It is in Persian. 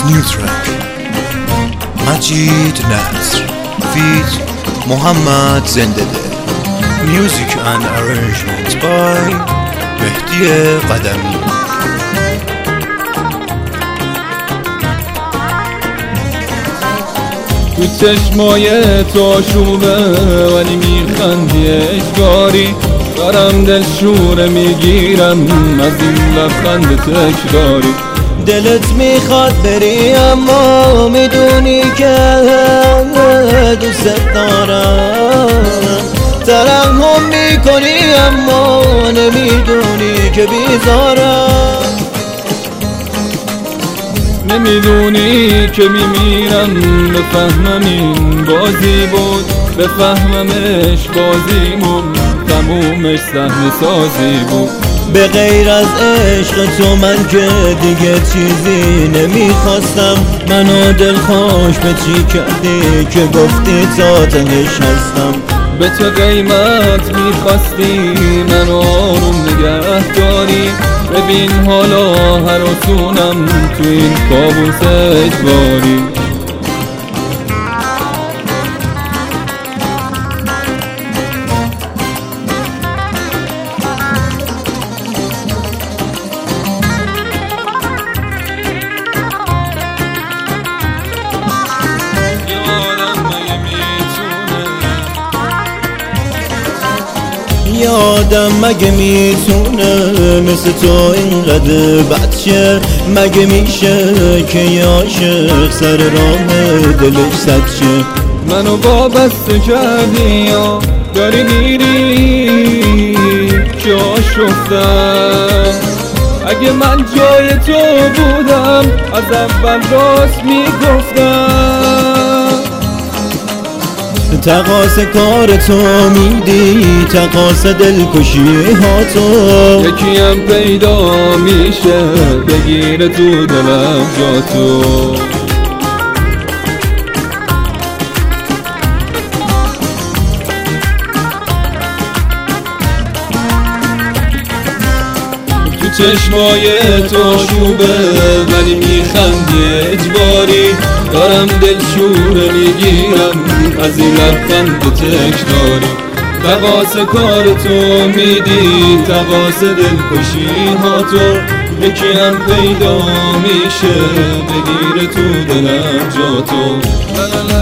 new track مجید نصر feat محمد زنده دل. Music and arrangement by مهدی قدمی. تو چشمای تو شوبه ولی میخندی اشگاری، دارم دل شوره میگیرم از این لبخند تکراری. دلت میخواد بری اما میدونی که دوست دارم، ترحم میکنی اما نمیدونی که بیزارم. نمیدونی که میمیرم، بفهمم این بازی بود، بفهممش بازیمون تمومش صحنه سازی بود. به غیر از عشق تو من که دیگه چیزی نمیخواستم. منو دلخوش به چی کردی که گفتی تا تهش هستم. به تو قیمت میخواستی منو آروم نگه داری، ببین حالا هر آسونم تو این کابوس اجباری. یادم مگه میتونه مثل تو اینقدر بد شه؟ مگه میشه که یه عاشق سر راه دلش سد شه؟ منو وابسته کردی یا داری میری که آشفتم. اگه من جای تو بودم از اول راست میگفتم. تقاس کار تو میدی، تقاس دلکشی ها تو. یکیم پیدا میشه بگیره تو دلم جا تو. تو چشمای تو شوبه ولی میخندی اجباری، دارم دل شوره میگیرم از این لبخند تکراری. تقاس کار تو میدی، تقاس دلکشی ها تو. یکی هم پیدا میشه بگیره تو دلم جا تو.